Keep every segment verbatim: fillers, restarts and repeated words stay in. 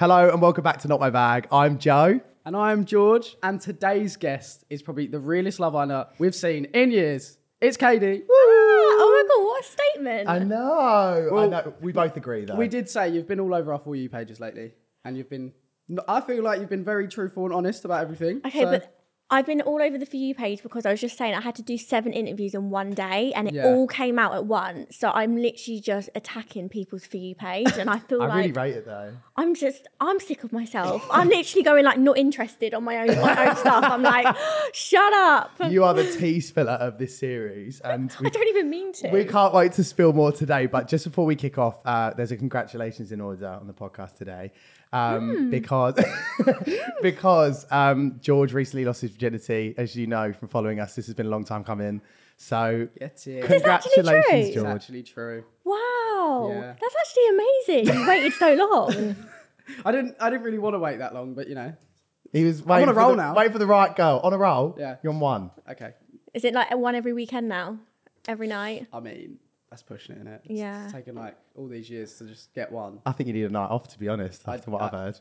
Hello and welcome back to Not My Bag. I'm Joe. And I'm George. And today's guest is probably the realest love Anna we've seen in years. It's Katie. Oh my God, what a statement. I know. Well, I know. We both agree though. We did say you've been all over our For You pages lately. And you've been, I feel like you've been very truthful and honest about everything. Okay, so. but I've been all over the For You page because I was just saying I had to do seven interviews in one day and it Yeah. all came out at once. So I'm literally just attacking people's For You page and I feel I like really rate it though. I'm just, I'm sick of myself. I'm literally going like not interested on my own, my own stuff. I'm like, shut up. You are the tea spiller of this series, and we, I don't even mean to. we can't wait to spill more today. But just before we kick off, uh, there's a congratulations in order on the podcast today. Um, mm. Because because um, George recently lost his virginity, as you know from following us. This has been a long time coming. So Get it. congratulations, true? It's George. actually true. Wow, Yeah. that's actually amazing. You waited so long. I didn't I didn't really want to wait that long, but you know. He was waiting on a for roll the, now. Waiting for the right girl. On a roll? Yeah. You're on one. Okay. Is it like a one every weekend now? Every night? I mean, that's pushing it, innit? It's, Yeah. it's taken like all these years to just get one. I think you need a night off, to be honest, after I- what I- I've heard.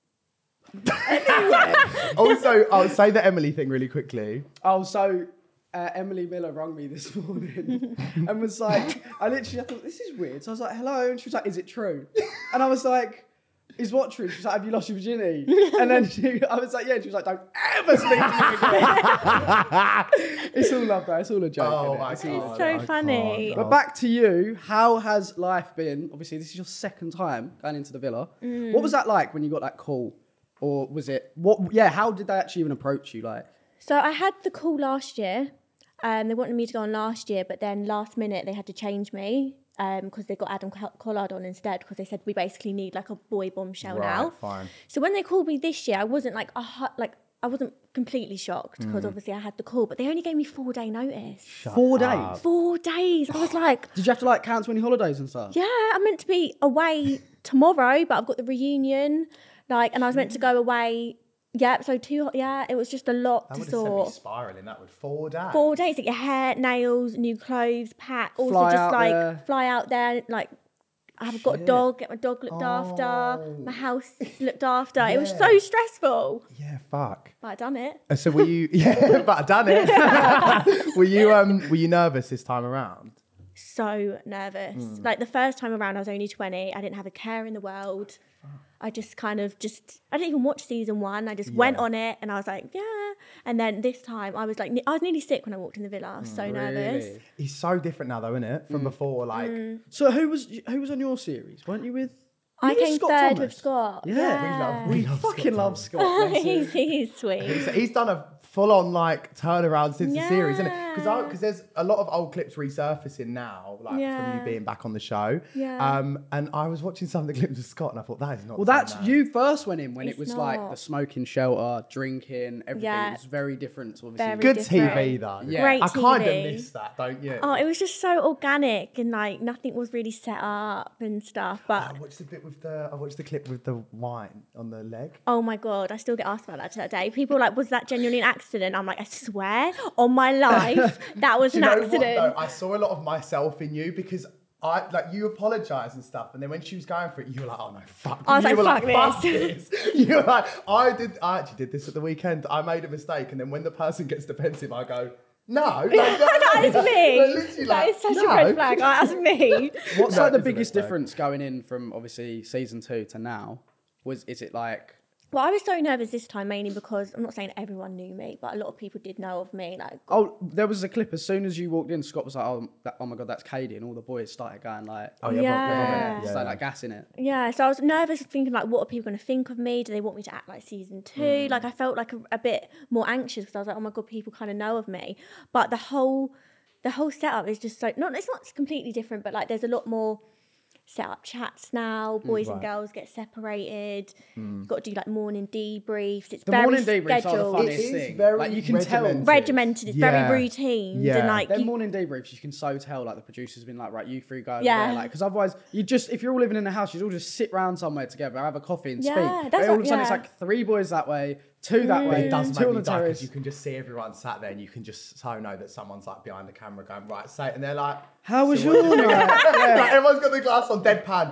Also, I'll say the Emily thing really quickly. Oh, so uh, Emily Miller rang me this morning and was like, I literally I thought, this is weird. So I was like, hello. And she was like, is it true? And I was like, is what true? She was like, have you lost your virginity? And then she, I was like, yeah. And she was like, don't ever speak to me again. It's all love, though. It's all a joke. Oh, innit? my It's all- God. so I funny. can't. But back to you. How has life been? Obviously, this is your second time going into the villa. What was that like when you got that call? Or was it, what? yeah, how did they actually even approach you? Like, So I had the call last year. Um, they wanted me to go on last year, but then last minute they had to change me because um, they got Adam Collard on instead because they said we basically need like a boy bombshell now. Right, fine. So when they called me this year, I wasn't like a hu- like I wasn't completely shocked because obviously I had the call, but they only gave me four day notice. four up. days? Four days. I was like, Did you have to like cancel any holidays and stuff? yeah, I'm meant to be away tomorrow, but I've got the reunion. Like, and I was meant to go away. Yeah, so two. Yeah, it was just a lot That to would have sent me sort. spiralling. That would four days. Four days, get your hair, nails, new clothes, pack. Also, Fly just out like there. fly out there. Like, I've got a dog. Get my dog looked after. Oh. My house looked after. It was Yeah. so stressful, Yeah, fuck. but I done it. Uh, So were you? Yeah, but I done it. Were you? Um, were you nervous this time around? So nervous. Hmm. Like the first time around, I was only twenty. I didn't have a care in the world. I just kind of just, I didn't even watch season one. I just went Yeah. on it and I was like, yeah. And then this time I was like, I was nearly sick when I walked in the villa. I was so nervous. Really? He's so different now, though, isn't it? From before, like. So who was who was on your series? Weren't you with? I you with came Scott third Thomas? with Scott. Yeah, We love. We We love fucking Scott love Thomas. Scott. bless him. he's, he's sweet. He's, he's done a full-on like turnaround since the series, isn't it? Because Yeah. because there's a lot of old clips resurfacing now, like from Yeah. you being back on the show. Yeah. Um, and I was watching some of the clips of Scott, and I thought that is not. Well, the same that's man. you first went in when It's it was like not. the smoking shelter, drinking, everything. Yeah. It was very different. Obviously, Very Good different. T V though. Yeah. Great I kind of T V. miss that, don't you? Oh, it was just so organic and like nothing was really set up and stuff. But I watched the bit with the. I watched the clip with the wine on the leg. oh my God, I still get asked about that to that day. People are like, was that genuinely an accident? I'm like, I swear on my life, that was Do an you know accident. what though? I saw a lot of myself in you because I like you apologise and stuff, and then when she was going for it, you were like, "Oh no, fuck!" I was you like, were "Fuck like, "Fuck this!" You were like, "I did. I actually did this at the weekend. I made a mistake." And then when the person gets defensive, I go, "No, like, That is me. Like, literally, That like, is such no. a red flag. Like, that's me. what's No, like the it is a biggest red flag. difference going in from obviously season two to now? Was is it like? Well, I was so nervous this time mainly because I'm not saying everyone knew me, but a lot of people did know of me. Like, Oh, there was a clip as soon as you walked in. Scott was like, "Oh, that, oh my god, that's Katie," and all the boys started going like, Oh yeah, Yeah. yeah, yeah, started like gassing it. yeah, so I was nervous thinking like, what are people going to think of me? Do they want me to act like season two? Mm. Like, I felt like a, a bit more anxious because I was like, oh my God, people kind of know of me. But the whole, the whole setup is just so, not, it's not completely different, but like there's a lot more set up chats now. Boys and Right. girls get separated. You've got to do like morning debriefs. It's The very morning debriefs are the scheduled. funniest It is thing. very Like you can tell. regimented. Regimented. It's Yeah. very routine. Yeah. And like Them you, morning debriefs, you can so tell like the producers been like, right, you three go over Yeah. there, like because otherwise you just if you're all living in a house, you'd all just sit round somewhere together, have a coffee and Yeah, speak. that's But all what- of a sudden it's yeah. like three boys that way, two that But way, it does two make on me the die terrace. because you can just see everyone sat there and you can just so know that someone's like behind the camera going, right, say it. And they're like, How was "So your what did you night?" think?" Like, everyone's got the glass on deadpan.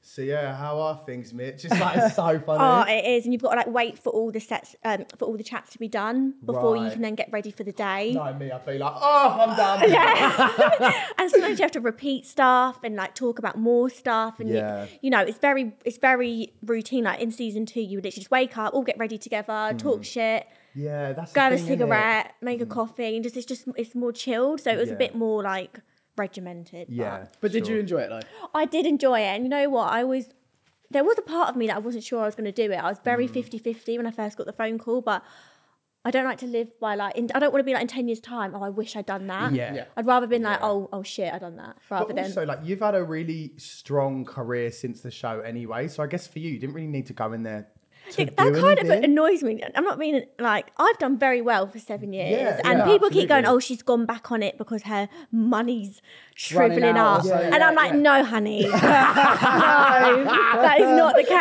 So yeah, how are things, Mitch? It's like it's so funny. Oh, it is, and you've got to like wait for all the sets, um, for all the chats to be done before you Right. can then get ready for the day. No, me, I'd be like, oh, I'm done. And sometimes you have to repeat stuff and like talk about more stuff, and Yeah. you, you know it's very it's very routine. Like in season two, you would literally just wake up, all get ready together, talk shit, Yeah, that's go the have a thing, innit? cigarette, make a coffee, and just it's just it's more chilled. So it was Yeah. a bit more like regimented. but- Yeah. But did sure. you enjoy it though? I did enjoy it. And you know what? I was, there was a part of me that I wasn't sure I was going to do it. I was very fifty-fifty when I first got the phone call, but I don't like to live by like, in, I don't want to be like in ten years time, oh, I wish I'd done that. Yeah. Yeah. I'd rather been like, Yeah. oh, oh shit, I'd done that. Rather But than, also, like, you've had a really strong career since the show anyway. So I guess for you, you didn't really need to go in there to Like, that do kind of anything. annoys me. I'm not being like, I've done very well for seven years. Yeah, and yeah, people keep going, absolutely. oh, she's gone back on it because her money's shriveling Running out or up. something. And I'm Yeah, like, yeah. no, honey. no, that is not the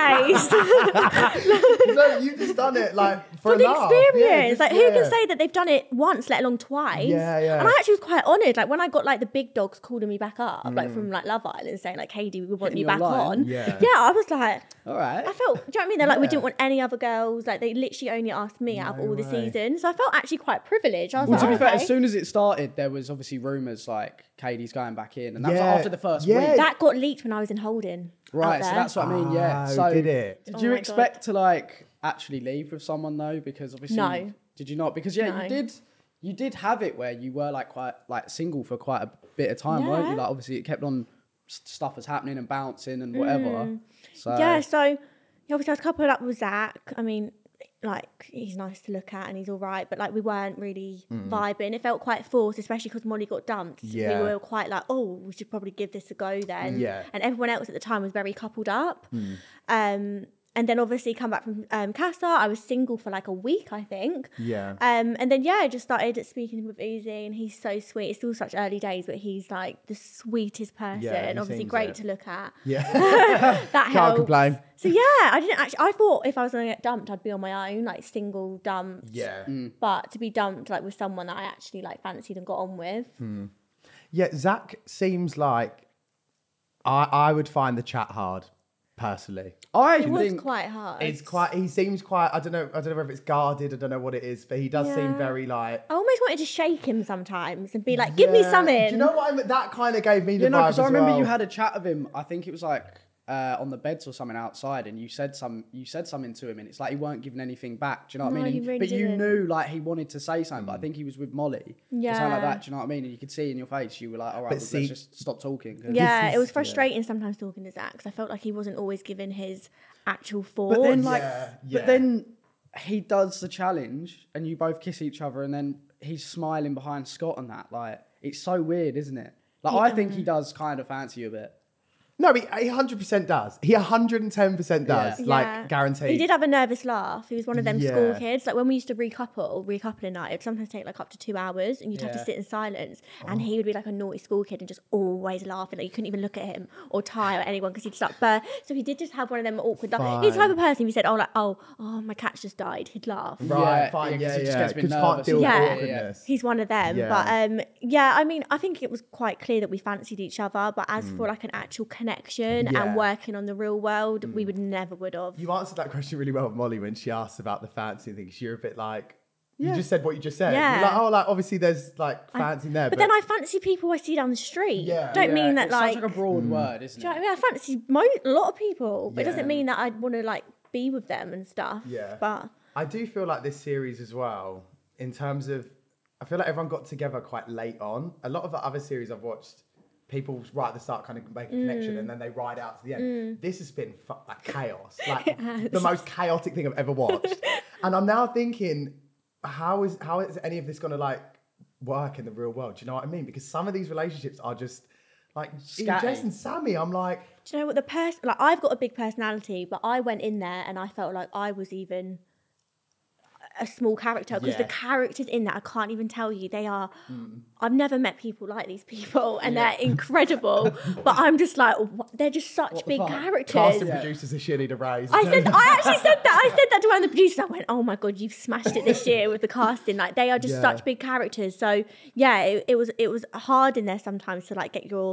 case. No, you've just done it, like, for, For a the laugh. Yeah, experience. just- like, who yeah. can say that they've done it once, let alone twice? Yeah, yeah. And I actually was quite honoured. Like, when I got, like, the big dogs calling me back up, like, from, like, Love Island saying, like, Katie, we want Hitting you your back line. on. Yeah. Yeah, I was like, All right. I felt, do you know what I mean? They're like, we Yeah. didn't want any other girls. Like, they literally only asked me out of No all the way. seasons. So I felt actually quite privileged. I was Well, to like, be fair, okay. as soon as it started, there was obviously rumours like Katie's going back in, and that Yeah. was after the first Yeah. week. That got leaked when I was in holding. Right, out so there. that's what I mean. Yeah. Oh, So did it? Did Oh you my expect to like actually leave with someone though? Because obviously, No. Did you not? Because yeah, No. you did. You did have it where you were like quite like single for quite a bit of time, weren't you? Yeah. Like obviously, it kept on s- stuff was happening and bouncing and whatever. So Yeah, so yeah, obviously I was coupled up with Zach. I mean, like he's nice to look at and he's all right, but like we weren't really vibing. It felt quite forced, especially because Molly got dumped. Yeah. We were quite like, oh, we should probably give this a go then. Yeah. And everyone else at the time was very coupled up. Um, and then obviously come back from um, Casa. I was single for like a week, I think. Yeah. Um, and then yeah, I just started speaking with Uzi, and he's so sweet. It's still such early days, but he's like the sweetest person. Yeah, he Obviously seems great it. to look at. Yeah. That helps. Can't complain. So yeah, I didn't actually. I thought if I was gonna get dumped, I'd be on my own, like single dumped. Yeah. But to be dumped like with someone that I actually like fancied and got on with. Yeah, Zach seems like I I would find the chat hard, personally. I It was think quite hard. It's quite. He seems quite. I don't know. I don't know whether it's guarded. I don't know what it is, but he does seem Yeah. very like. I almost wanted to shake him sometimes and be like, "Give me Yeah. something." Do you know what I mean? That kind of gave me the you know vibe because I as remember well. you had a chat with him. I think it was like uh, on the beds or something outside, and you said some you said something to him, and it's like he weren't giving anything back. Do you know what No, I mean? he And- really but you didn't. knew like he wanted to say something, but I think he was with Molly. Or something like Yeah. that. Do you know what I mean? And you could see in your face, you were like, all right, But well, see- let's just stop talking. 'Cause- Yeah, This it was is- yeah. frustrating sometimes talking to Zach because I felt like he wasn't always giving his actual thoughts. But then, like, Yeah, yeah. but then he does the challenge, and you both kiss each other, and then he's smiling behind Scott and that. Like, it's so weird, isn't it? Like, He- I think he does kind of fancy you a bit. No, he, he one hundred percent does. He one hundred ten percent does. Yeah. Like, guaranteed. He did have a nervous laugh. He was one of them Yeah. school kids. Like when we used to recouple, recoupling night, it'd sometimes take like up to two hours and you'd have to Yeah. sit in silence. And he would be like a naughty school kid and just always laughing. Like you couldn't even look at him or Ty or anyone because he'd start burst. So he did just have one of them awkward laugh. He's the type of person, if he said, oh, like, oh, oh, my cat's just died, he'd laugh. Right, Yeah, fine, yeah, 'cause yeah, he just yeah. gets a bit Because can't nervous. deal with Yeah. awkwardness. He's one of them. Yeah. But um, yeah, I mean, I think it was quite clear that we fancied each other. But as Hmm. for like an actual connection Yeah. and working on the real world, we would never would have. You answered that question really well with Molly when she asked about the fancy thing. 'Cause you're a bit like, Yeah. you just said what you just said. Yeah. You're like, oh, like obviously there's like fancy there. But then I fancy people I see down the street. Yeah. Don't Yeah, mean that it's like. such like a broad word, isn't do you know it? what I mean? I fancy mo- a lot of people, but it Yeah. doesn't mean that I'd want to like be with them and stuff. Yeah. But I do feel like this series as well, in terms of, I feel like everyone got together quite late on. A lot of the other series I've watched, people right at the start kind of make a connection and then they ride out to the end. This has been fu- like chaos, like the most chaotic thing I've ever watched. And I'm now thinking, how is how is any of this going to like work in the real world? Do you know what I mean? Because some of these relationships are just like even Scatty. Jess and Sammy. I'm like, do you know what the person? Like I've got a big personality, but I went in there and I felt like I was even a small character because Yeah. the characters in that I can't even tell you they are. I've never met people like these people, and they're incredible. But I'm just like, what? They're just such What the big fuck? characters. cast and Yeah. producers are shitty to raise. I said, I actually said that. I said that to one of the producers. I went, "Oh my god, you've smashed it this year with the casting. Like they are just Yeah. such big characters." So yeah, it, it was it was hard in there sometimes to like get your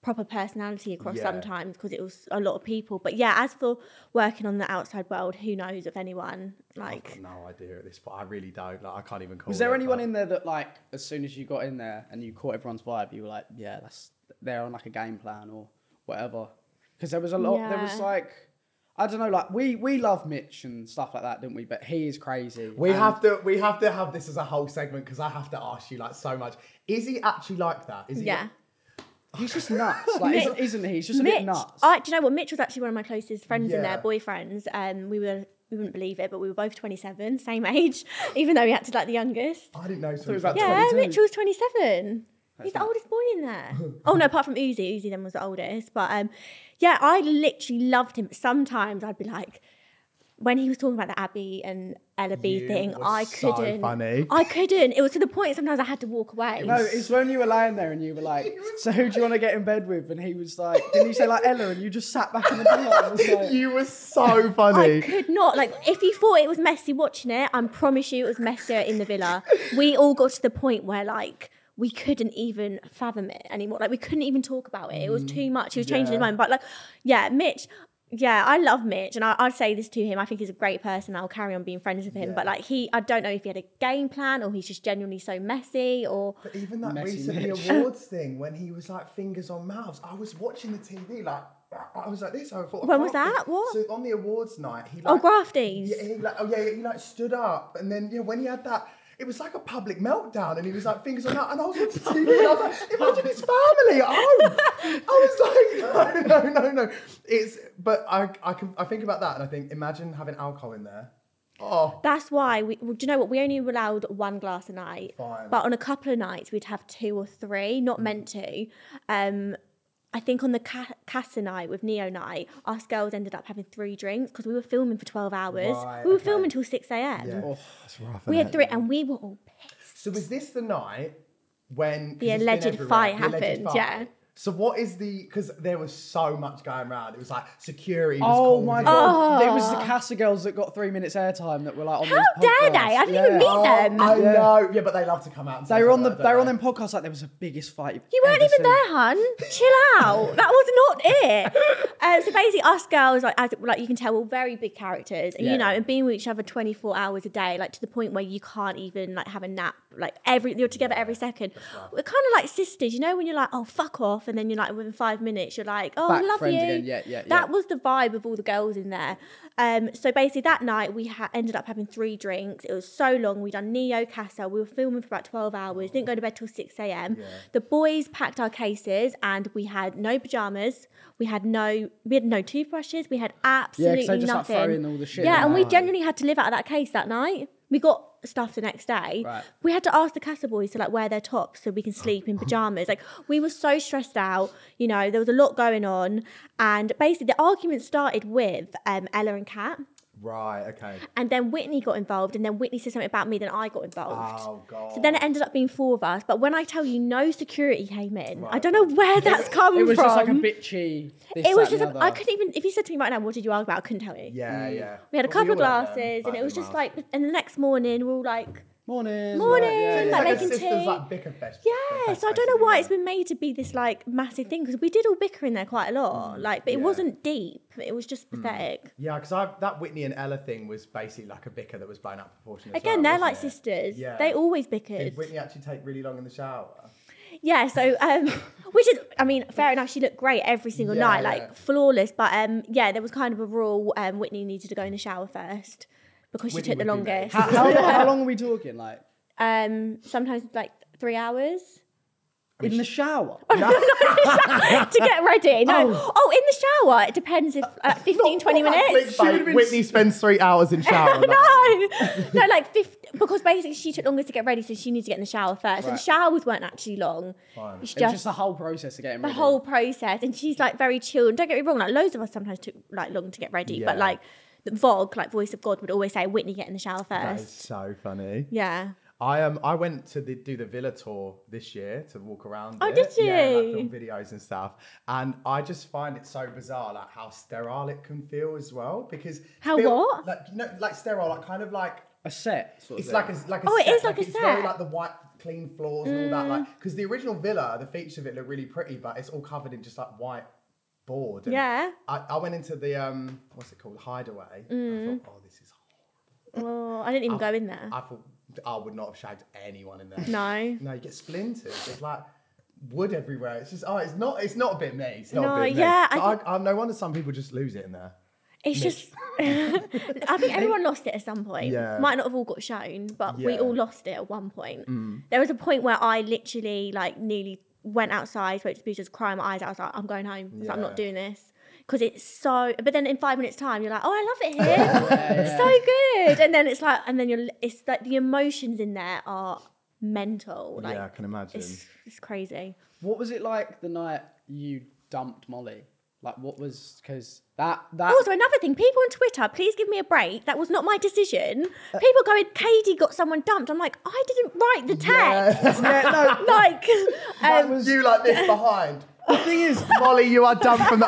proper personality across Yeah. sometimes because it was a lot of people. But yeah, as for working on the outside world, who knows if anyone I've like. got no idea at this point. I really don't. Like, I can't even call Was there it, anyone but- in there that, like, as soon as you got in there and you caught everyone's vibe, you were like, yeah, that's they're on like a game plan or whatever? Because there was a lot. There was Yeah. like, I don't know, like we we love Mitch and stuff like that, didn't we? But he is crazy. We And have to we have to have this as a whole segment because I have to ask you like so much. Is he actually like that? Is he Yeah. He's just nuts, like isn't, isn't he? He's just a Mitch, bit nuts. I, do you know what? Mitch was actually one of my closest friends in Yeah. there, boyfriends. Um, we were, we wouldn't believe it, but we were both twenty-seven, same age, even though we acted like the youngest. I didn't know. So it was about Yeah, twenty-two. Mitch was twenty-seven. He's the not- oldest boy in there. Oh no, apart from Uzi. Uzi then was the oldest. But um, yeah, I literally loved him. Sometimes I'd be like, when he was talking about the Abby and Ella B You thing, were I so couldn't. funny. I couldn't. It was to the point sometimes I had to walk away. No, it's when you were lying there and you were like, so who do you want to get in bed with? And he was like, didn't you say like Ella? And you just sat back in the pillow and was like, You were so funny. I could not. Like, if you thought it was messy watching it, I promise you it was messier in the villa. We all got to the point where, like, we couldn't even fathom it anymore. Like, we couldn't even talk about it. It was too much. He was changing his Yeah. mind. But, like, yeah, Mitch... Yeah, I love Mitch, and I, I'd say this to him. I think he's a great person. I'll carry on being friends with him. Yeah. But like he, I don't know if he had a game plan or he's just genuinely so messy or. But even that Messy recent Mitch. awards thing when he was like fingers on mouths, I was watching the T V like I was like this. I thought, When I was can't that? be- What? So on the awards night, he like, Oh, Grafties. Yeah, he like oh yeah, he like stood up and then yeah when he had that. It was like a public meltdown, and he was like fingers on that, and I was watching T V, and I was like, imagine his family at home. I was like, no, no, no, no. It's, but I, I can, I think about that, and I think, imagine having alcohol in there. Oh, That's why we. Well, do you know what? We only were allowed one glass a night, Fine. but on a couple of nights we'd have two or three. Not meant to. Um, I think on the ca- Casa night with Neo night, us girls ended up having three drinks because we were filming for twelve hours. Right, we were okay. filming till six a.m. yeah. Oh, That's rough. We isn't had it? three, and we were all pissed. So was this the night when 'cause The it's been alleged everywhere, fight the alleged happened, fight. yeah. So what is the? Because there was so much going around. It was like security. Was oh called my in. god! Oh. It was the Casa girls that got three minutes airtime that were like on How these dare podcasts. they? I didn't even Yeah. meet Oh, them. I Yeah. know. Yeah, but they love to come out. And They say were on the something they were like on that, them podcasts like there was the biggest fight. You've You weren't ever even seen. there, hun. Chill out. That was not it. Uh, so basically, us girls, like, as, like you can tell, we're very big characters, and Yeah. you know, and being with each other twenty-four hours a day, like to the point where you can't even like have a nap. Like every you're together every second. We're kind of like sisters, you know, when you're like, oh fuck off, and then you're like within five minutes, you're like, oh, Back I love friends you. again. Yeah, yeah, That yeah. was the vibe of all the girls in there. Um, so basically, that night we ha- ended up having three drinks. It was so long. We done Neo Casa. We were filming for about twelve hours. Didn't go to bed till six a.m. Yeah. The boys packed our cases, and we had no pajamas. We had no, we had no toothbrushes. We had absolutely they just, like, nothing. throw in all the shit, Yeah, don't and we they? genuinely had to live out of that case that night. We got stuff the next day. Right. We had to ask the Casa boys to like wear their tops so we can sleep in pajamas. Like we were so stressed out. You know, there was a lot going on, and basically the argument started with um, Ella and Kat. Right. Okay. And then Whitney got involved, and then Whitney said something about me, then I got involved. Oh god. So then it ended up being four of us. But when I tell you no security came in, I don't know where that's come It was from. just like a bitchy. This, it was that, just, and a, the I other. couldn't even, if you said to me right now, what did you argue about? I couldn't tell you. Yeah. Yeah. We had a But couple of all had them glasses, and back it was in just Mars. like, and the next morning, we're all like, Morning. Morning, Yeah, It's yeah. like like a making sisters tea. like bicker fest. yeah. fest, So I don't know basically, why yeah. it's been made to be this like massive thing, because we did all bicker in there quite a lot. Like, but it yeah. wasn't deep. It was just pathetic. Yeah, because I that Whitney and Ella thing was basically like a bicker that was blown out of proportion. As Again, well, they're like wasn't it? sisters. Yeah. They always Did bickered. Whitney actually take really long in the shower? Yeah, so um, which is, I mean, fair enough. She looked great every single Yeah, night, yeah. like flawless. But um, yeah, there was kind of a rule. Um, Whitney needed to go in the shower first because she Whitney took the would do that. longest. How, how, long, how long are we talking? Like Um, sometimes like three hours in the shower? to get ready. No, oh. oh, in the shower. It depends if uh, fifteen, twenty Not that minutes. clickbait. Whitney spends three hours in shower. no, no, like fifty, because basically she took longer to get ready, so she needed to get in the shower first. And Right. the showers weren't actually long. Fine. It's It's just just the whole process of getting the ready. whole process, and she's like very chill. And don't get me wrong, like loads of us sometimes took like long to get ready, but Yeah. like the Vogue, like Voice of God, would always say, "Whitney, get in the shower That is first." so funny. Yeah. I um I went to the, do the villa tour this year to walk around. Oh, it. did Yeah, and, like, you? film videos and stuff, and I just find it so bizarre, like how sterile it can feel as well. Because How feel- what? Like you know, like sterile, like kind of like A set. Sort of it's thing. like a like a Oh, it set, is like a it's very set. like the white clean floors and all that. Like, because the original villa, the features of it look really pretty, but it's all covered in just like white board. And Yeah. I, I went into the um, what's it called, Hideaway. And I thought, oh, this is horrible. Well, I didn't even I- go in there. I thought I would not have shagged anyone in there. No. No, you get splinters. There's like wood everywhere. It's just oh, it's not. It's not a bit me. It's not No, a bit yeah, me. I I, I, I no wonder some people just lose it in there. It's just, I think everyone lost it at some point. Yeah. Might not have all got shown, but we Yeah. all lost it at one point. There was a point where I literally like nearly went outside, spoke to the just crying my eyes out. I was like, I'm going home. I was like, I'm Yeah. not doing this. Because it's so, but then in five minutes time, you're like, oh, I love it here. It's so good. And then it's like, and then you're, it's like the emotions in there are mental. Like, yeah, I can imagine. it's, it's crazy. What was it like the night you dumped Molly? Like, what was, because that, that. Also, another thing, people on Twitter, please give me a break. That was not my decision. People going, Katie got someone dumped. I'm like, I didn't write the text. yeah, no, Like, that um, was, You like this behind. the thing is, Molly, you are done from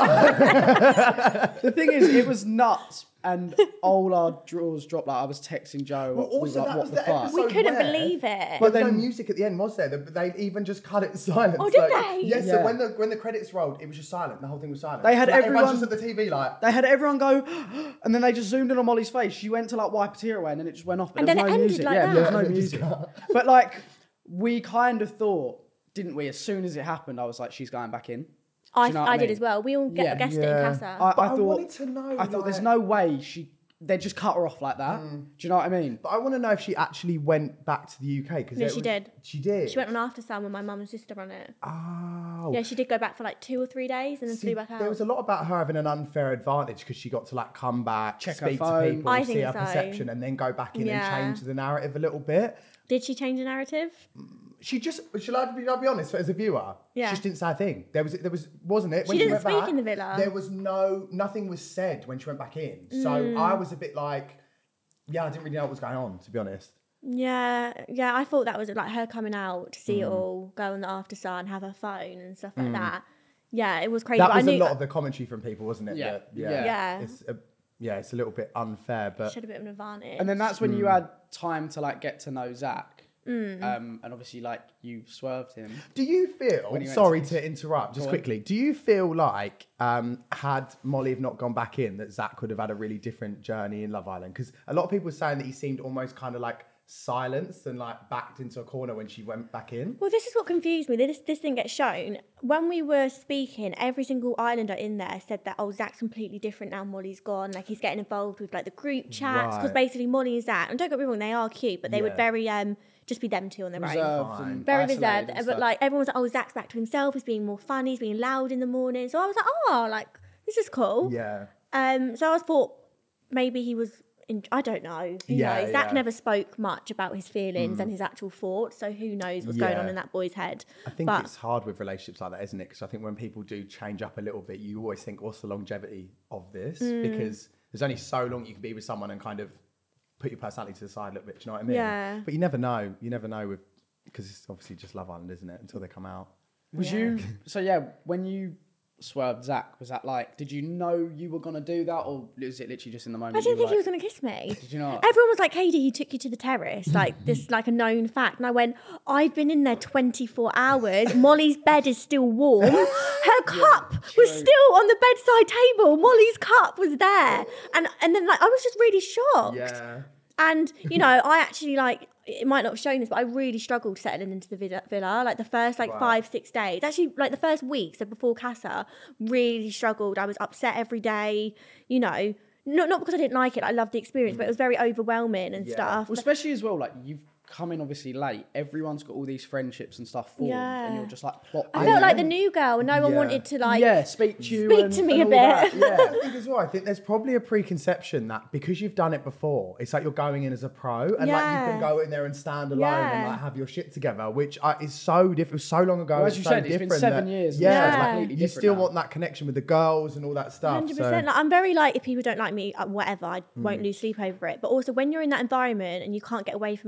the. the thing is, it was nuts. And all our drawers dropped. Like, I was texting Joe. Well, we was also like, that what was the the fuck? episode we couldn't where- believe it. But But there was then- no music at the end, was there? They- They even just cut it silent. Oh, did Like, they? Yes. Yeah. So when the when the credits rolled, it was just silent. The whole thing was silent. They had Like, everyone- everyone's just at the T V like. They had everyone go, and then they just zoomed in on Molly's face. She went to like wipe a tear away, and then it just went off. But And there then was it no ended music. like yeah, that. there was Yeah, no it just music. got- But like, we kind of thought, didn't we? As soon as it happened, I was like, she's going back in. I, you know what I, I did mean? as well. We all get Yeah. guessed it Yeah. in Casa. I, But I I thought, wanted to know, I thought, there's like- no way she. They just cut her off like that. Do you know what I mean? But I want to know if she actually went back to the U K because No, she did. She did. She went on After Sun with my mum and sister on it. Oh. Yeah, she did go back for like two or three days and then See, flew back out. there was a lot about her having an unfair advantage because she got to like come back, Check her speak to phone. people, I see think her so. perception, and then go back in Yeah. and change the narrative a little bit. Did she change the narrative? She just, shall I be, I'll be honest, as a viewer, Yeah. she just didn't say a thing. There was, there was, wasn't it? When She didn't went speak back, in the villa. There was no, nothing was said when she went back in. So Mm. I was a bit like, yeah, I didn't really know what was going on, to be honest. Yeah, yeah. I thought that was like her coming out to Mm. see it all, go on the After Sun, have her phone and stuff like that. Yeah, it was crazy. That but was I a knew lot of the commentary from people, wasn't it? Yeah. That, Yeah. Yeah. It's a, yeah, it's a little bit unfair, but she had a bit of an advantage. And then that's when you Hmm. had time to like get to know Zach. Mm. Um, and obviously, like you swerved him. do you feel, When you went sorry to- to interrupt, just Go on. quickly, do you feel like um, had Molly have not gone back in, that Zach could have had a really different journey in Love Island? Because a lot of people were saying that he seemed almost kind of like silenced and like backed into a corner when she went back in. Well, this is what confused me. This this didn't get shown. When we were speaking, every single islander in there said that, oh, Zach's completely different now. Molly's gone. Like he's getting involved with like the group chats because Right. basically Molly and Zach. And don't get me wrong, they are cute, but they would Yeah. very um just be them two on their own. Reserved Fine. and Very isolated reserved. and But stuff. like everyone was like, oh, Zach's back to himself. He's being more funny. He's being loud in the morning. So I was like, oh, like this is cool. Yeah. Um. So I thought maybe he was. In, I don't know. Who Yeah, knows? Zach yeah. never spoke much about his feelings and his actual thoughts. So who knows what's going on Yeah. in that boy's head? I think but it's hard with relationships like that, isn't it? Because I think when people do change up a little bit, you always think, what's the longevity of this? Mm. Because there's only so long you can be with someone and kind of put your personality to the side a little bit. Do you know what I mean? Yeah. But you never know. You never know with, because it's obviously just Love Island, isn't it? Until they come out. Was Yeah. you so yeah? When you swerved Zach, was that like? Did you know you were gonna do that, or was it literally just in the moment? I didn't you think were he was like, going to kiss me. Did you not? Everyone was like, Katie, he took you to the terrace. Like, this like a known fact. And I went, I've been in there twenty-four hours. Molly's bed is still warm. Her cup was still on the bedside table. Molly's cup was there. And and then like I was just really shocked. Yeah. And, you know, I actually like, it might not have shown this, but I really struggled settling into the villa. villa. Like the first like Right. five, six days, actually like the first week, so before Casa, really struggled. I was upset every day, you know, not, not because I didn't like it. I loved the experience, but it was very overwhelming and Yeah. stuff. Well, especially as well, like you've come in obviously late. Everyone's got all these friendships and stuff formed, Yeah. and you're just like plot. I felt like the new girl and no one Yeah. wanted to like, yeah, speak to you. speak and, to me and a all bit. that, Yeah. I think as well, I think there's probably a preconception that because you've done it before, it's like you're going in as a pro and like you Yeah. can go in there and stand alone Yeah. and like have your shit together, which I, is so different. It was so long ago. Well, as you so said, it's been different seven that- years. and Yeah, it's Yeah. completely you different still now. want that connection with the girls and all that stuff. one hundred so- percent. Like, I'm very like, if people don't like me, uh, whatever, I Hmm. won't lose sleep over it. But also when you're in that environment and you can't get away from each other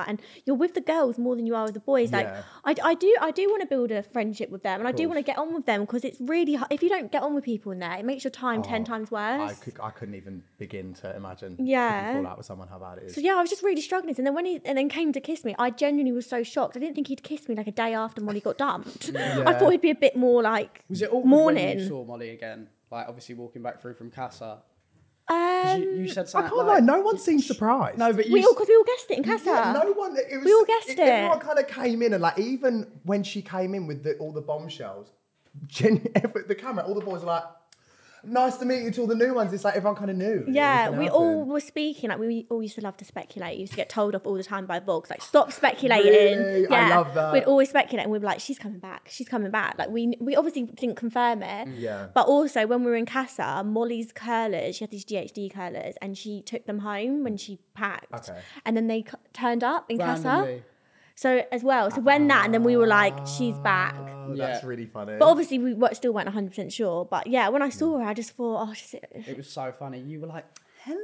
Casa, and you're with the girls more than you are with the boys. Like, Yeah. I, I do I do want to build a friendship with them, and I do course. want to get on with them because it's really hard. If you don't get on with people in there, it makes your time ten Oh, times worse. I could, I couldn't even begin to imagine. Yeah. If you fall out with someone, how bad it is. So yeah, I was just really struggling. And then when he and then came to kiss me, I genuinely was so shocked. I didn't think he'd kiss me like a day after Molly got dumped. I thought he'd be a bit more like Was it awkward morning. when you saw Molly again? Like, obviously walking back through from Casa. 'Cause Um, you, you said I something can't like, lie, no one seemed surprised. No, but you. we all because we all guessed it in Casa. Yeah, no one. It was, We all guessed it. Everyone kind of came in and like even when she came in with the, all the bombshells, gen, the camera, all the boys were like, "Nice to meet you." To all the new ones, it's like everyone kind of knew. it was Yeah, gonna we happen. all were speaking. Like we all used to love to speculate. We used to get told off all the time by Vox, like stop speculating. Really? I Yeah, love that. we'd always speculate, and we'd be like, "She's coming back. She's coming back." Like we we obviously didn't confirm it. Yeah. But also when we were in Casa, Molly's curlers, she had these G H D curlers, and she took them home when she packed. Okay. And then they c- turned up in Casa. randomly. So as well. So when that, and then we were like, "She's back." Oh, that's Yeah. really funny. But obviously we wa- still weren't one hundred percent sure. But yeah, when I saw her, I just thought, "Oh, she's." It was so funny. You were like, hello.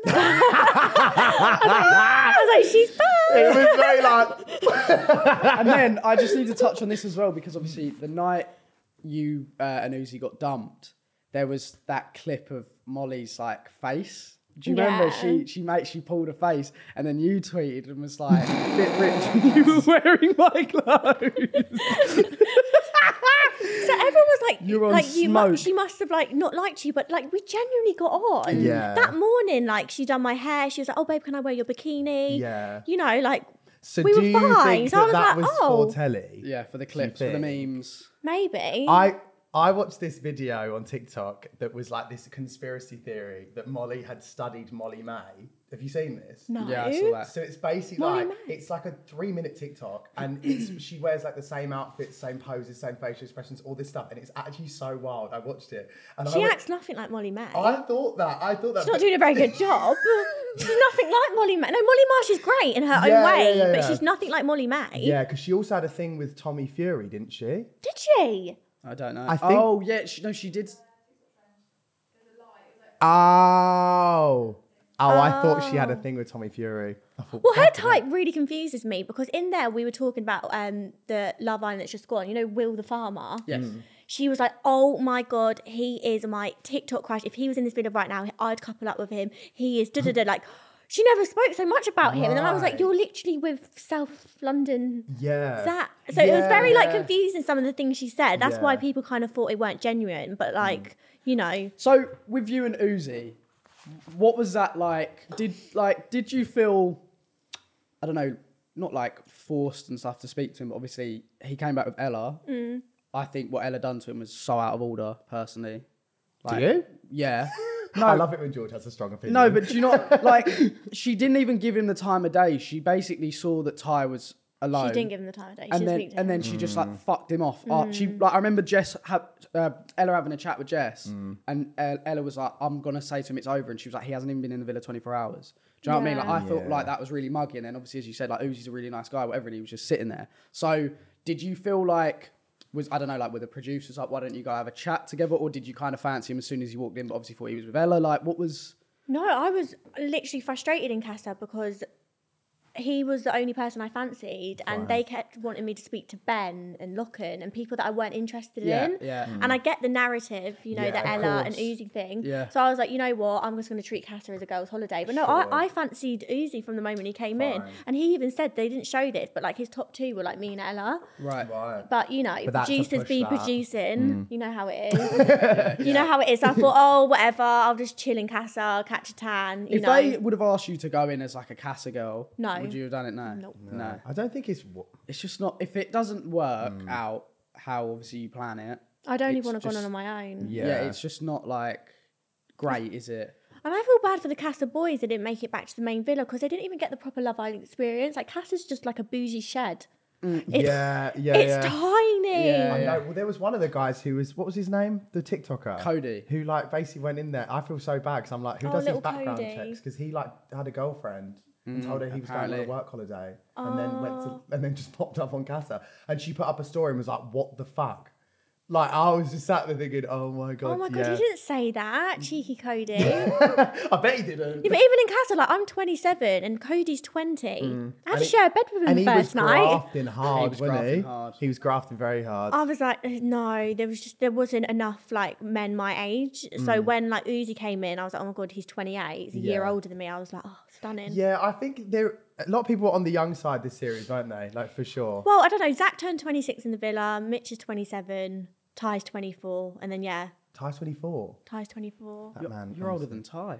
I was like, "She's back." it was very like. And then I just need to touch on this as well because obviously the night you uh, and Uzi got dumped, there was that clip of Molly's like face. Do you remember Yeah. she she made she pulled a face and then you tweeted and was like, "Bit rich, you were wearing my clothes." So everyone was like, You're on like you smoke. mu- she must have like not liked you, but like we genuinely got on. Yeah. That morning, like she done my hair. She was like, "Oh, babe, can I wear your bikini?" Yeah. You know, like So we do were you fine. think So I that was that like, was "Oh, for telly? Yeah, for the clips, for the think? memes. maybe." I I watched this video on TikTok that was like this conspiracy theory that Molly had studied Molly May. Have you seen this? no. Yeah, I saw that. So it's basically Molly like May. it's like a three minute TikTok, and it's she wears like the same outfits, same poses, same facial expressions, all this stuff, and it's actually so wild. I watched it, and I She went, acts nothing like Molly May. I thought that. I thought that. She's not but- doing a very good job. She's nothing like Molly May. No, Molly Marsh is great in her Yeah, own yeah, way, yeah, but yeah. she's nothing like Molly May. Yeah, because she also had a thing with Tommy Fury, didn't she? Did she? I don't know. I think- Oh yeah, she, no, she did. Oh. Oh, I thought she had a thing with Tommy Fury. I thought, Well, her fucking hell. type really confuses me because in there we were talking about um, the Love Island that's just gone. You know, Will the farmer. Yes. She was like, "Oh my god, he is my TikTok crush. If he was in this video right now, I'd couple up with him. He is da da da." Like, she never spoke so much about him, and then I was like, Right. "You're literally with South London." Yeah. Zach. So it was very like Yeah. confusing some of the things she said. That's why Yeah. people kind of thought it weren't genuine. But like, you know, So with you and Uzi, what was that like? Did like did you feel, I don't know, not like forced and stuff to speak to him, but obviously he came back with Ella. Mm. I think what Ella done to him was so out of order, personally. Like, you? Yeah. I No, love it when George has a strong opinion. no, but do you not like? She didn't even give him the time of day. She basically saw that Ty was alone. she didn't give him the time of day. She and didn't then speak to and him. then she just like Mm. fucked him off. Uh, she like I remember Jess had uh, Ella having a chat with Jess, Mm. and uh, Ella was like, "I'm gonna say to him it's over," and she was like, "He hasn't even been in the villa twenty-four hours." Do you know what I mean? Like I thought Yeah. like that was really muggy, and then obviously as you said, like Uzi's a really nice guy, whatever, and he was just sitting there. So did you feel like? Was I don't know, like with the producers, like why don't you go have a chat together, or did you kind of fancy him as soon as you walked in, but obviously thought he was with Ella? Like, what was? No, I was literally frustrated in Casa because he was the only person I fancied, and Fine. they kept wanting me to speak to Ben and Locken and people that I weren't interested Yeah, in. yeah. And I get the narrative, you know, Yeah, the of Ella and course. Uzi thing. Yeah. So I was like, you know what, I'm just going to treat Casa as a girl's holiday. But no, Sure. I, I fancied Uzi from the moment he came in, Fine. and he even said they didn't show this, but like his top two were like me and Ella. Right. Right. But you know, But that's a producers push be that. Mm. producing. You know how it is. You know how it is. So I thought, oh, whatever. I'll just chill in Casa, catch a tan. You If know. they would have asked you to go in as like a Casa girl, No. would you have done it? No. Nope. No. I don't think it's. w- It's just not. If it doesn't work Mm. out how obviously you plan it, I'd only It's want to go just- on on my own. Yeah. yeah. it's just not like great, is it? And I feel bad for the Casa boys that didn't make it back to the main villa because they didn't even get the proper Love Island experience. Like Casa's just like a bougie shed. It's, yeah, yeah, it's yeah. tiny. Yeah. I know. Well, there was one of the guys who was, what was his name? The TikToker. Cody. Who, like, basically went in there. I feel so bad because I'm like, who Oh, does his little background Cody. checks? Because he, like, had a girlfriend and told her he was going on apparently. a work holiday. And then went Oh. to, and then just popped up on Casa. And she put up a story and was like, what the fuck? Like, I was just sat there thinking, oh my God. Oh my God, yeah. he didn't say that. Cheeky Cody. I bet he didn't. Yeah, but even in Castle, like, I'm twenty-seven and Cody's twenty. I had And to he- share a bed with him And the he was first night. grafting hard, He was wasn't grafting he? hard. He was grafting very hard. I was like, no, there was just there wasn't enough like men my age. Mm. So when like Uzi came in, I was like, oh my God, he's twenty-eight. He's a year Yeah. older than me. I was like, oh, stunning. Yeah, I think there a lot of people were on the young side this series, weren't they? Like, for sure. Well, I don't know. Zach turned twenty-six in the villa. Mitch is twenty-seven. Ty's twenty-four. And then, yeah, Ty's twenty-four. Ty's twenty-four. That You're, man, you're older honestly. than Ty.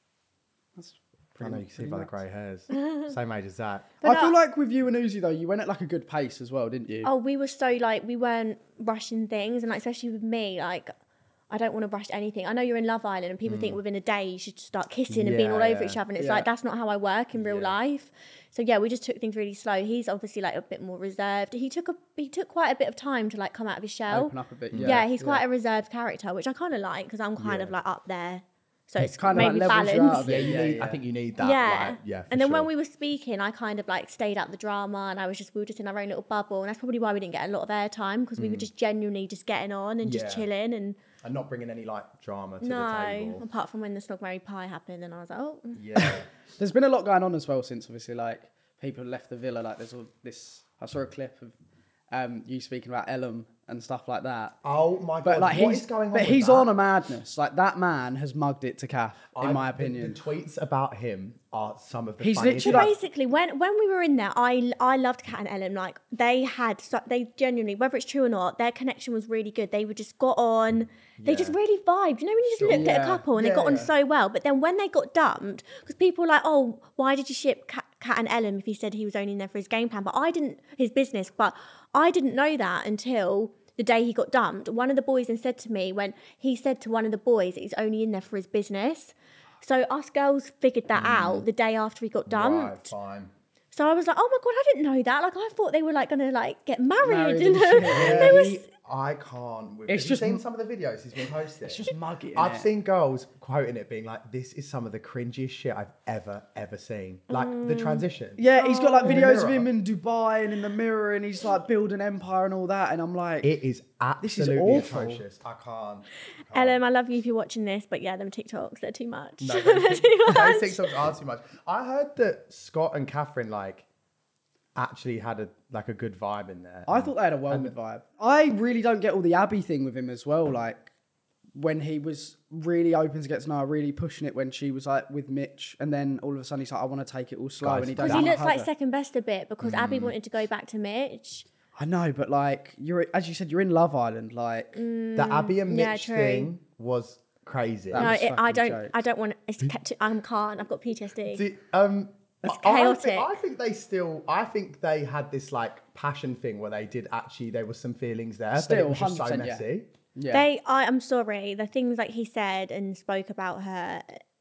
That's I pretty know, you can see pretty by the nuts. grey hairs. Same age as Zach. But I feel no- like with you and Uzi though, you went at like a good pace as well, didn't you? Oh, we were so like, we weren't rushing things. And like, especially with me, like, I don't want to rush anything. I know you're in Love Island and people think within a day you should start kissing and being all Mm. Yeah, over yeah. each other. And it's Yeah. like, that's not how I work in real Yeah. life. So yeah, we just took things really slow. He's obviously like a bit more reserved. He took a he took quite a bit of time to like come out of his shell. Open up a bit. Yeah, Yeah, he's quite a reserved character, which I kind of like because I'm kind Yeah. of like up there. So it's kind of made like me levels you out balance. of Yeah, it. you Yeah, need. yeah. I think you need that. Yeah. Like, yeah. For And then sure. when we were speaking, I kind of like stayed out the drama and I was just, we were just in our own little bubble. And that's probably why we didn't get a lot of airtime because we were just genuinely just getting on and just Mm. Yeah. chilling. And and not bringing any like drama to the no, table. apart from when the Snog Marry Pie happened and I was like, oh. Yeah. There's been a lot going on as well since obviously like people left the villa. Like there's all this. I saw a clip of um, you speaking about Ellum and stuff like that. Oh my God. But like what he's is going on? but with he's that? on a madness. Like that man has mugged it to calf, in I've- my the- opinion. The, tweets about him are some of the He's funniest. So literally like- basically, when when we were in there, I I loved Kat and Ellen. Like they had, so, they genuinely, whether it's true or not, their connection was really good. They were just got on. They just Yeah. really vibed. You know, when you just Sure. looked at a Yeah. couple and Yeah, they got on yeah. so well. But then when they got dumped, because people were like, oh, why did you ship Kat, Kat and Ellen if he said he was only in there for his game plan? But I didn't, his business. But I didn't know that until the day he got dumped. One of the boys then said to me when he said to one of the boys that he's only in there for his business. So us girls figured that out the day after he got dumped. Right, fine. So I was like, oh my God, I didn't know that. Like, I thought they were like going to like get married. Married and and shit, Yeah, they was, he- I can't. With It's Have just- you seen some of the videos he's been posting? It's just muggy. I've innit? seen girls quoting it, being like, "This is some of the cringiest shit I've ever, ever seen." Like Mm. the transition. Yeah, he's got like In the videos of mirror. him in Dubai and in the mirror, and he's like building empire and all that. And I'm like, It is This is absolutely awful. atrocious. I can't. I can't. Ellen, I love you if you're watching this, but yeah, them TikToks, they're too much. No, they're those, too those much. TikToks are too much. I heard that Scott and Catherine like actually had a like a good vibe in there. I thought they had a well good vibe. I really don't get all the Abby thing with him as well. Like when he was really open to get to know her, really pushing it when she was like with Mitch, and then all of a sudden he's like, I want to take it all slow, Guys, and he don't. Because he wanna looks hug like her. second best a bit because Mm. Abby wanted to go back to Mitch. I know, but like you're, as you said, you're in Love Island. Like the Abby and Mitch yeah, true. thing was crazy. That No, was it, I fucking don't. joke. I don't want. It's kept. I can't. I've got P T S D. See, um, It's I- I chaotic. think, I think they still. I think they had this like passion thing where they did actually. There was some feelings there, but Still, it was just so one hundred percent, yeah. messy. yeah, They. I. I'm sorry. The things like he said and spoke about her.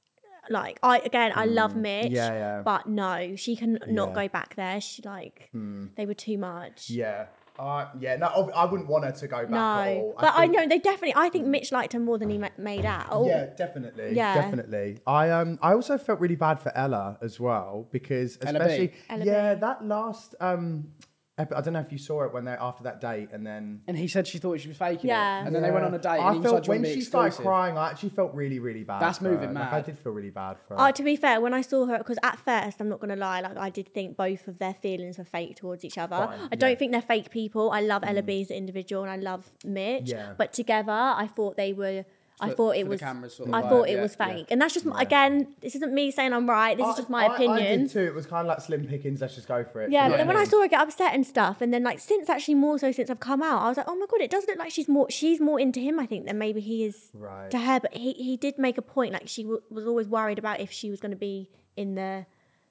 Like I again, I love Mitch. Mm. Yeah, yeah. But no, she can not Yeah. go back there. She like they were too much. Yeah. Uh, yeah. No, ob- I wouldn't want her to go back at No, all. but I, think- know they definitely. I think Mitch liked her more than he ma- made out. Yeah, definitely. Yeah. Definitely. I um I also felt really bad for Ella as well because Ella B? especially Ella yeah, B. that last um epi- I don't know if you saw it when they after that date and then and he said she thought she was faking Yeah. it, and then they went on a date, I and he was felt like, "Do you when want to be she started exclusive?" crying, I actually felt really, really bad. That's for moving her. Like, I mad. did feel really bad for her. Oh, to be fair, when I saw her, because at first, I'm not going to lie, like I did think both of their feelings were fake towards each other. Fine, I don't yeah. think they're fake people. I love Ella B as an individual and I love Mitch. Yeah. But together, I thought they were. I For- thought for it the was. cameras sort of I vibe, thought it yeah, was yeah. fake, and that's just again. This isn't me saying I'm right. This is I- just my I- opinion. I did too. It was kind of like slim pickings. Let's just go for it. Yeah, Do you but then know when what I mean? saw her get upset and stuff, and then like since actually more so since I've come out, I was like, oh my god, it does look like she's more she's more into him, I think, than maybe he is Right. to her. But he he did make a point, like she w- was always worried about if she was going to be in the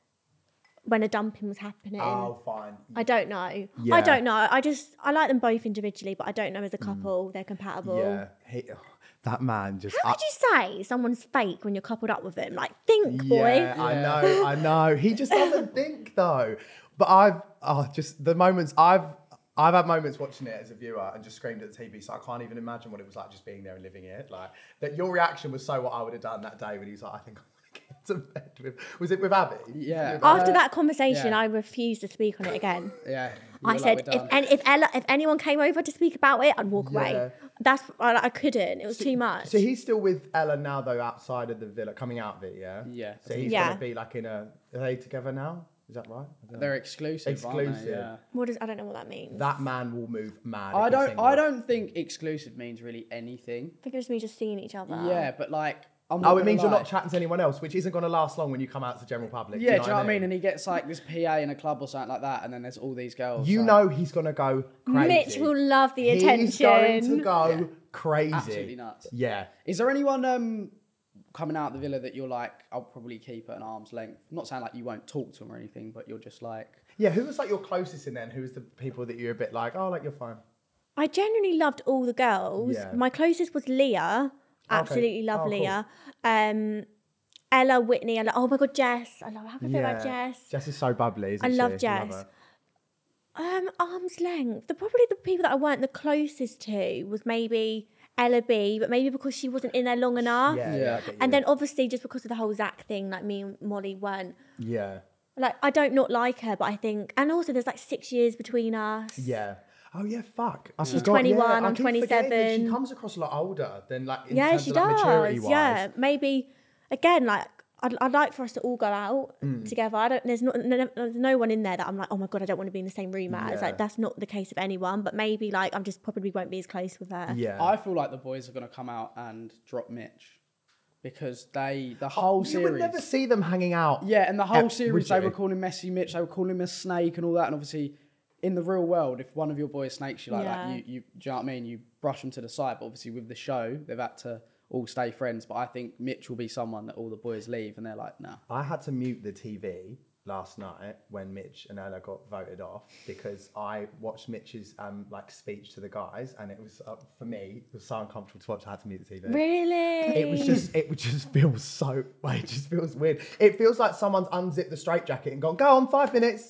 when a dumping was happening. Oh, fine. I don't know. Yeah. I don't know. I just I like them both individually, but I don't know as a couple they're compatible. Yeah. He, that man just. How I- could you say someone's fake when you're coupled up with him? Like, think, boy. Yeah, I know, I know. He just doesn't think though. But I've oh, just the moments I've I've had moments watching it as a viewer and just screamed at the T V. So I can't even imagine what it was like just being there and living it. Like that, your reaction was so what I would have done that day when he was like, I think I'm gonna to bed with? Was it with Abby? Yeah. With After Uh, that conversation, yeah. I refused to speak on it again. Yeah. you I were said, like, "We're if, done." and if Ella, if anyone came over to speak about it, I'd walk Yeah. away. That's I, I couldn't. It was too much. So he's still with Ella now, though, outside of the villa, coming out of it, yeah? Yeah. So he's Yeah. going to be like in a... Are they together now? Is that right? I don't know. They're exclusive. Aren't Exclusive. they? Yeah. what does I don't know what that means. That man will move mad. I if he's don't. single. I don't think exclusive means really anything. I think it was me just seeing each other. Yeah, but like, I'm not Oh, it gonna means you're lie. not chatting to anyone else, which isn't going to last long when you come out to general public. Yeah, do you know what I mean? And he gets like this P A in a club or something like that, and then there's all these girls. You like, know he's going to go crazy. Mitch will love the He's attention. going to go Yeah. crazy. absolutely nuts. Yeah. Is there anyone um coming out of the villa that you're like, I'll probably keep at an arm's length? I'm not saying like you won't talk to him or anything, but you're just like, Yeah, who was like your closest in then? Who was the people that you're a bit like, oh, like you're fine? I genuinely loved all the girls. Yeah. My closest was Leah. Absolutely love Oh, cool. Leah. Um, Ella, Whitney. I lo- oh my god, Jess. I love. How can I feel about Jess? Jess is so bubbly, isn't I she? love You Jess. her. Um, arm's length. The probably the people that I weren't the closest to was maybe Ella B, but maybe because she wasn't in there long enough. Yeah, Yeah. yeah. I get you. And then obviously just because of the whole Zach thing, like me and Molly weren't Yeah. like I don't not like her, but I think and also there's like six years between us. Yeah. Oh yeah, fuck. I She's forgot, twenty-one, yeah, I I'm keep forgetting that twenty-seven. She comes across a lot older than like in Yeah, terms she of, like, does. maturity-wise. Yeah, maybe again, like I'd, I'd like for us to all go out Mm. together. I don't. There's not. No, there's no one in there that I'm like, oh my god, I don't want to be in the same room as. Yeah. Like that's not the case of anyone. But maybe like I'm just probably won't be as close with her. Yeah. I feel like the boys are gonna come out and drop Mitch because they the whole you series. would never see them hanging out. Yeah, and the whole Yeah, series would they you? were calling Messy Mitch, they were calling him a snake and all that. And obviously, in the real world, if one of your boys snakes you like Yeah. that, you, you do you know what I mean? You brush them to the side. But obviously, with the show, they've had to all stay friends. But I think Mitch will be someone that all the boys leave, and they're like, nah. I had to mute the T V last night when Mitch and Ella got voted off because I watched Mitch's um, like speech to the guys, and it was uh, for me it was so uncomfortable to watch. I had to mute the T V. Really? It was just, it would just feel so, well, it just feels weird. It feels like someone's unzipped the straitjacket and gone, go on, five minutes.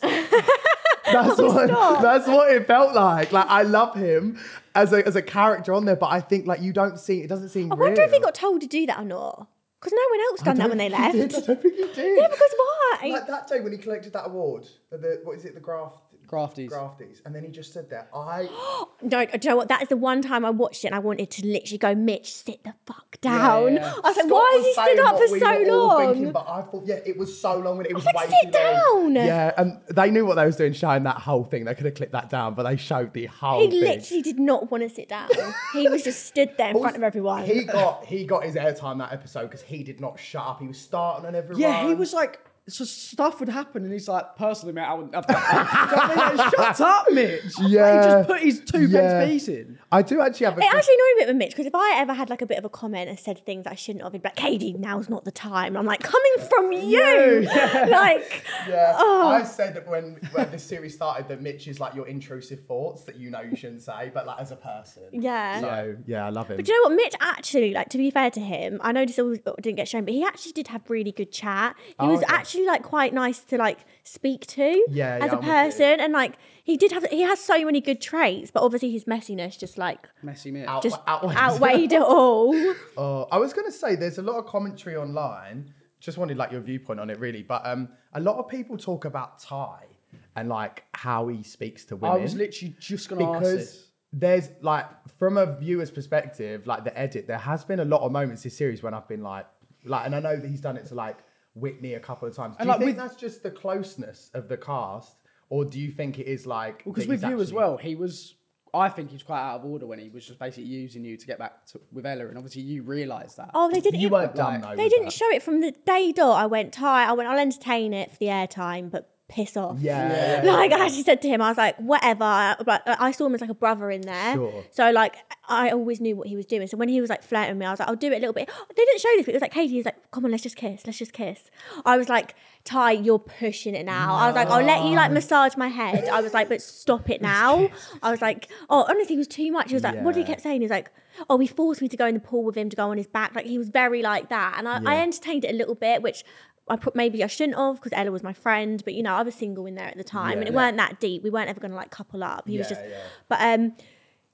That's what, that's what it felt like. Like, I love him as a, as a character on there, but I think like you don't see, it doesn't seem I wonder real. if he got told to do that or not. Because no one else I done that don't when they think he left. did. I don't think he did. Yeah, because why? Like that day when he collected that award, the, what is it, the graft? Grafties. Grafties. And then he just stood there. I, No, do you know what? That is the one time I watched it and I wanted to literally go, Mitch, sit the fuck down. yeah. I was like, Scott why has was he stood saying up what for we so were all long? thinking, but I thought, yeah, it was so long and it was like, way sit too long. down. Yeah, and they knew what they was doing, showing that whole thing. They could have clipped that down, but they showed the whole He thing. literally did not want to sit down. He was just stood there in front of everyone. He got he got his airtime that episode because he did not shut up. He was starting on everyone. Yeah, he was like, so stuff would happen, and he's like, personally, mate, I wouldn't have that. Do you know what I mean? Like, shut up, Mitch. Yeah. He just put his two Yeah. pence piece in. I do actually have a. It actually annoyed me a bit with Mitch because if I ever had like a bit of a comment and said things I shouldn't have, he'd be like, Katie, now's not the time. And I'm like, coming from you. Like, Yeah, oh. I said that when, when this series started that Mitch is like your intrusive thoughts that you know you shouldn't say, but like as a person. yeah. So yeah, I love him. But do you know what? Mitch actually, like, to be fair to him, I know this always didn't get shown, but he actually did have really good chat. He Oh, was okay. actually like quite nice to like speak to Yeah, as yeah, a I'm with you. person, and like he did have, he has so many good traits, but obviously his messiness just like Messy Mitch. Out- just outweighs. outweighed it all. Oh, I was going to say there's a lot of commentary online. Just wanted like your viewpoint on it, really. But um, a lot of people talk about Ty and like how he speaks to I women. was literally just going to ask because this. there's like from a viewer's perspective, like the edit, there has been a lot of moments this series when I've been like, like, and I know that he's done it to like Whitney a couple of times. Do And, you like, think with- that's just the closeness of the cast, or do you think it is like Because that with he's you as actually- well, he was. I think he was quite out of order when he was just basically using you to get back to, with Ella, and obviously you realised that. Oh, they didn't. You even- weren't dumb though. They with didn't that. show it from the day dot. I went, Ty. I went, I'll entertain it for the airtime, but piss off. Yeah, yeah, Like yeah. I actually said to him, I was like, whatever. But I saw him as like a brother in there. Sure. So like, I always knew what he was doing. So when he was like flirting with me, I was like, I'll do it a little bit. They didn't show this, but it was like Katie was like, come on, let's just kiss, let's just kiss. I was like, Ty, you're pushing it now. I was like, I'll let you like massage my head. I was like, but stop it now. I was like, oh, honestly, it was too much. He was like, what did he Yeah. keep saying? He was like, oh, he forced me to go in the pool with him to go on his back. Like he was very like that. And I, I Yeah. entertained it a little bit, which I put maybe I shouldn't have because Ella was my friend, but you know, I was single in there at the time Yeah. and it weren't that deep. We weren't ever gonna like couple up. He was Yeah, just yeah. but um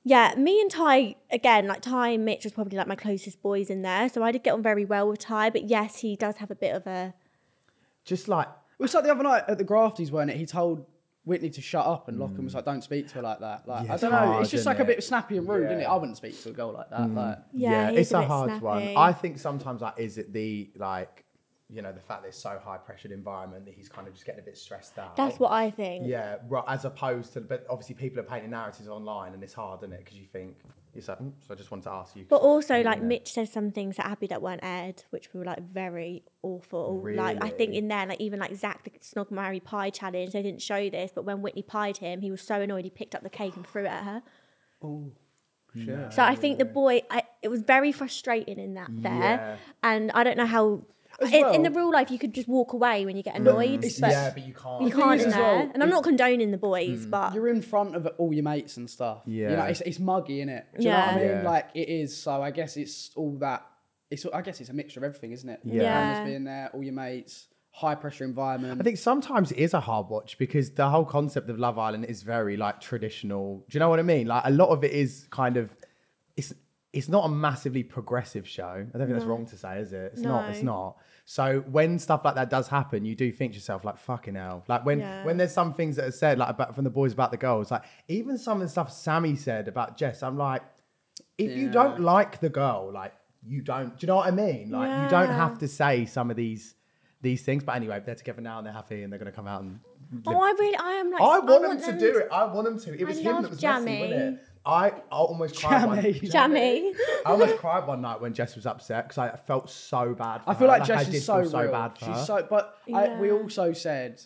Yeah, me and Ty, again, like Ty and Mitch was probably like my closest boys in there. So I did get on very well with Ty. But yes, he does have a bit of a... Just like... It was like the other night at the Grafties, weren't it? He told Whitney to shut up and Lachlan was like, don't speak to her like that. Like, Yeah, I it's don't know. hard, It's just isn't like a it? bit snappy and rude, Yeah. isn't it? I wouldn't speak to a girl like that. Like, Yeah, he's it's a a, bit hard snappy. one. I think sometimes like is it the like you know the fact that it's so high pressured environment that he's kind of just getting a bit stressed out. That's what I think. Yeah, right, as opposed to, but obviously people are painting narratives online and it's hard, isn't it? Because you think it's like, mm, so I just wanted to ask you. But also, like, Yeah. Mitch said some things at Abbey that weren't aired, which were, like, very awful. Like, I think Really? in there, like, even, like, Zach, the Snog Marry Pie challenge, they didn't show this, but when Whitney pied him, he was so annoyed he picked up the cake and threw it at her. oh, shit. So I think the boy, I, it was very frustrating in that there. Yeah. And I don't know how... As In, in the well- real life, you could just walk away when you get annoyed, It's- but yeah, but you can't. you The thing can't is in as there. well, and I'm it- not condoning the boys, but... You're in front of all your mates and stuff. You know, Yeah. it's, it's muggy, innit? Do you know what I Yeah. mean? Yeah. Like, it is. So I guess it's all that. It's. I guess it's a mixture of everything, isn't it? Yeah. Yeah. Cameras being there, all your mates, high pressure environment. I think sometimes it is a hard watch because the whole concept of Love Island is very like traditional. Do you know what I mean? Like a lot of it is kind of, it's it's not a massively progressive show. I don't think that's wrong to say, is it? It's not. It's No. not. So when stuff like that does happen, you do think to yourself like, fucking hell. Like when Yeah. when there's some things that are said like about from the boys about the girls, like even some of the stuff Sammy said about Jess, I'm like, if you Yeah. don't like the girl, like you don't. Do you know what I mean? Like you don't Yeah. have to say some of these these things. But anyway, they're together now and they're happy and they're going to come out and. Oh, I really... I am, like... I want them to them do it. I want them to. It was I him love that was Jamie. messy, wasn't it? I, I almost cried one. Jamie. Jamie. I almost cried one night when Jess was upset because I felt so bad. For I feel her. like Jess I is did so feel so real. bad for She's her. so. But I, we Yeah. also said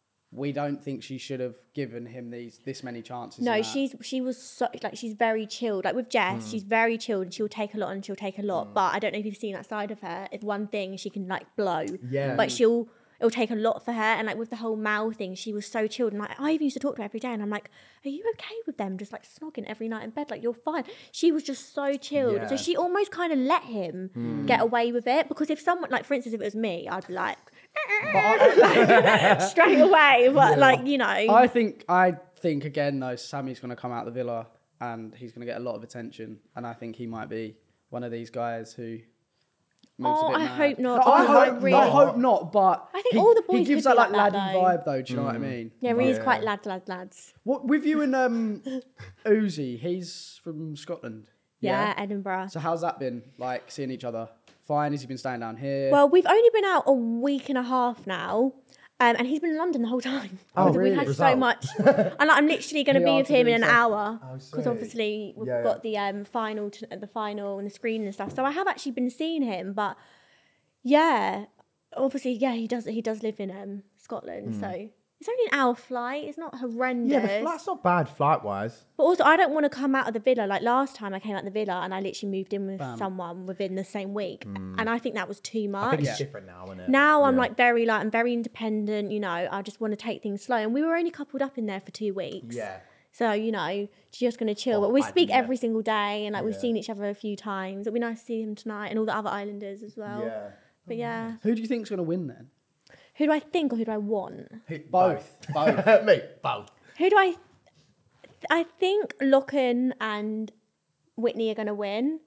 we don't think she should have given him these this many chances. No, and that. she's she was so like she's very chilled. Like with Jess, she's very chilled and she'll take a lot and she'll take a lot. But I don't know if you've seen that side of her. It's one thing she can like blow. Yeah. But she'll it'll take a lot for her. And like with the whole Mal thing, she was so chilled. And like I even used to talk to her every day and I'm like, are you okay with them just like snogging every night in bed? Like you're fine. She was just so chilled. Yeah. So she almost kind of let him get away with it. Because if someone like for instance if it was me, I'd be like But I, straight away. But like, you know. I think I think again though, Sammy's going to come out the villa and he's going to get a lot of attention, and I think he might be one of these guys who. Moves Oh, a bit I mad. hope not, No, I, because I hope, really- I hope not, but I think he, all the boys he gives could that be like like that, laddie though. vibe though. Do you know what I mean? yeah, he is Yeah. quite lads, lads, lads. What with you and um, Uzi? He's from Scotland. Yeah, Edinburgh. So how's that been? Like seeing each other? Fine. Has he been staying down here? Well, we've only been out a week and a half now. Um, and he's been in London the whole time. Oh, Because really? We've had Result. so much. And like, I'm literally going to He be with answered him in an himself. hour. Oh, Because sweet. obviously we've Yeah, got the um, final, to, the final and the screen and stuff. So I have actually been seeing him. But yeah, obviously, yeah, he does He does live in um, Scotland. So it's only an hour flight. It's not horrendous. Yeah, the flight's not bad flight wise. But also, I don't want to come out of the villa. Like last time I came out of the villa and I literally moved in with someone within the same week. And I think that was too I much. think it's Yeah. different now, isn't it? Now I'm Yeah. like very like, I'm very independent, you know, I just want to take things slow. And we were only coupled up in there for two weeks. Yeah. So, you know, just going to chill. Oh, but we I- speak yeah. every single day and like we've Yeah. seen each other a few times. It'll be nice to see him tonight and all the other islanders as well. Yeah. But yeah. Who do you think's going to win then? Who do I think or who do I want? Who- Both. Both. Me. Both. Who do I... I think Lachlan and Whitney are going to win.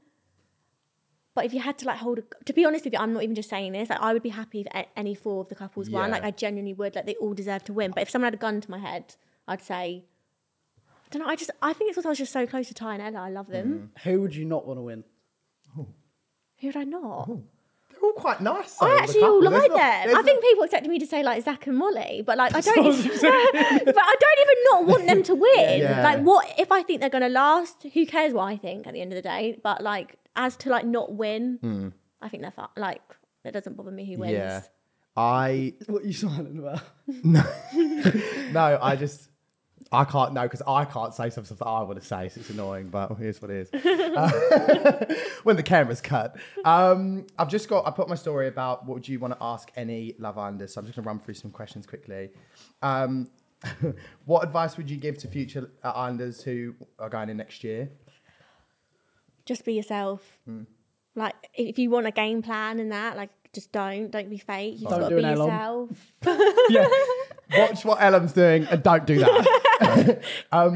But if you had to like hold a... To be honest with you, I'm not even just saying this. Like I would be happy if a- any four of the couples won. Yeah. Like I genuinely would. Like they all deserve to win. But if someone had a gun to my head, I'd say... I don't know. I just... I think it's because I was just so close to Ty and Ella. I love them. Who would you not want to win? Who would I not? They're all quite nice. though, I the actually couple. all There's like not- them. there's I think not- people expected me to say like Zach and Molly, but like I don't. but I don't even not want them to win. Yeah. Like, what if I think they're gonna last? Who cares what I think at the end of the day? But like, as to like not win, I think they're fine. Like, it doesn't bother me who wins. Yeah. I What are you silent about? no, I just I can't no because I can't say some stuff that I want to say, so it's annoying. But here's what it is. Uh, when the camera's cut, um, I've just got. I put my story about what would you want to ask any Love Islanders. So I'm just gonna run through some questions quickly. Um, what advice would you give to future uh, Islanders who are going in next year? Just be yourself. Like, if you want a game plan and that, like, just don't. Don't be fake. You've Don't got to do be an Elon. yourself. Yeah, watch what Ellen's doing and don't do that. um,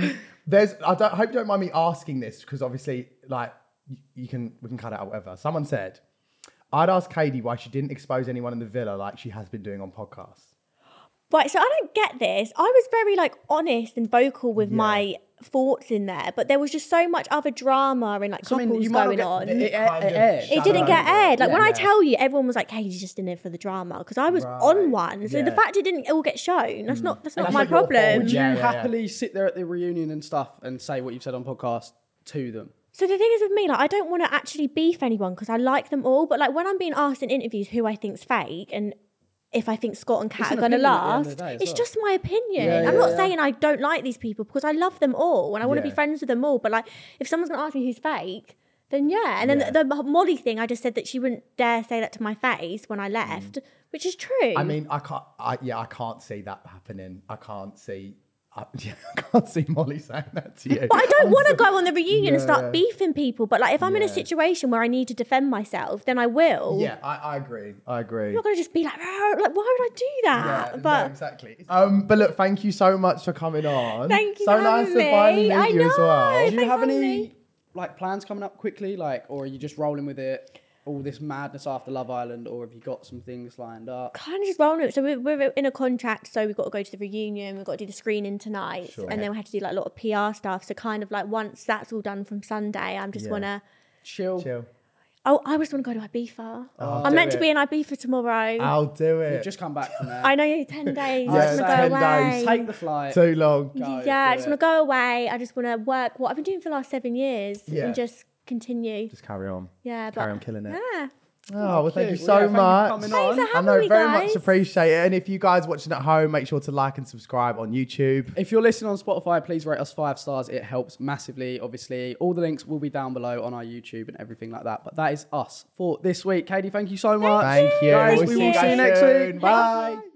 There's, I don't I hope you don't mind me asking this because obviously, like, you, you can we can cut it out whatever. Someone said, I'd ask Katie why she didn't expose anyone in the villa like she has been doing on podcasts. Right, so I don't get this. I was very like honest and vocal with Yeah. my thoughts in there, but there was just so much other drama and like So, I couples mean, you might not going get- on. It, it, kind it of aired. It didn't get aired. Like Yeah. when I Yeah. tell you, everyone was like, "Katie's just in there for the drama," because I was Right. on one. So the Yeah. fact it didn't all get shown, that's not that's not That's my not your fault. problem. Would you Yeah, yeah, yeah. happily sit there at the reunion and stuff and say what you've said on podcast to them? So the thing is with me, like I don't want to actually beef anyone because I like them all. But like when I'm being asked in interviews who I think's fake and if I think Scott and Kat It's are an going to opinion at the end of last, the day as it's well. just my opinion. Yeah, I'm yeah, not yeah. saying I don't like these people because I love them all and I want to Yeah. be friends with them all. But like if someone's going to ask me who's fake, then yeah. And then Yeah. the, the Molly thing, I just said that she wouldn't dare say that to my face when I left, which is true. I mean, I can't. I, yeah, I can't see that happening. I can't see. I, yeah, I can't see Molly saying that to you. But I don't want to go on the reunion and Yeah. start beefing people. But like if I'm in a Yeah. situation where I need to defend myself, then I will. Yeah, I, I agree. I agree. I'm not going to just be like, "Rah," like, why would I do that? Yeah, but no, exactly. Um, but look, thank you so much for coming on. Thank you So for nice having to finally me. meet I you as well. know. Do you Thanks have for having any me. like plans coming up quickly, like, or are you just rolling with it? All this madness after Love Island, or have you got some things lined up? Kind of just rolling it. So we're, we're in a contract, so we've got to go to the reunion, we've got to do the screening tonight, Sure. and then we have to do like a lot of P R stuff. So kind of like once that's all done from Sunday, I'm just Yeah. wanna. Chill. Chill. Oh, I just want to go to Ibiza. Oh, I'm do meant to it. be in Ibiza tomorrow. I'll do We've it. just come back from there. I know you ten days. Yeah, I just want to ten go days. away. Take the flight. Too long. Go, yeah, I do just it. want to go away. I just want to work what I've been doing for the last seven years Yeah. and just continue. Just carry on. Yeah, but Carry on killing it. yeah. Oh, well, thank you Cute. so Well, yeah, thank you for much. coming Thanks on. for I having know, me, very guys. much appreciate it. And if you guys watching at home, make sure to like and subscribe on YouTube. If you're listening on Spotify, please rate us five stars. It helps massively, obviously. All the links will be down below on our YouTube and everything like that. But that is us for this week. Katie, thank you so much. Thank you. Guys, Thank we will you. see you next soon. week. Bye. Bye.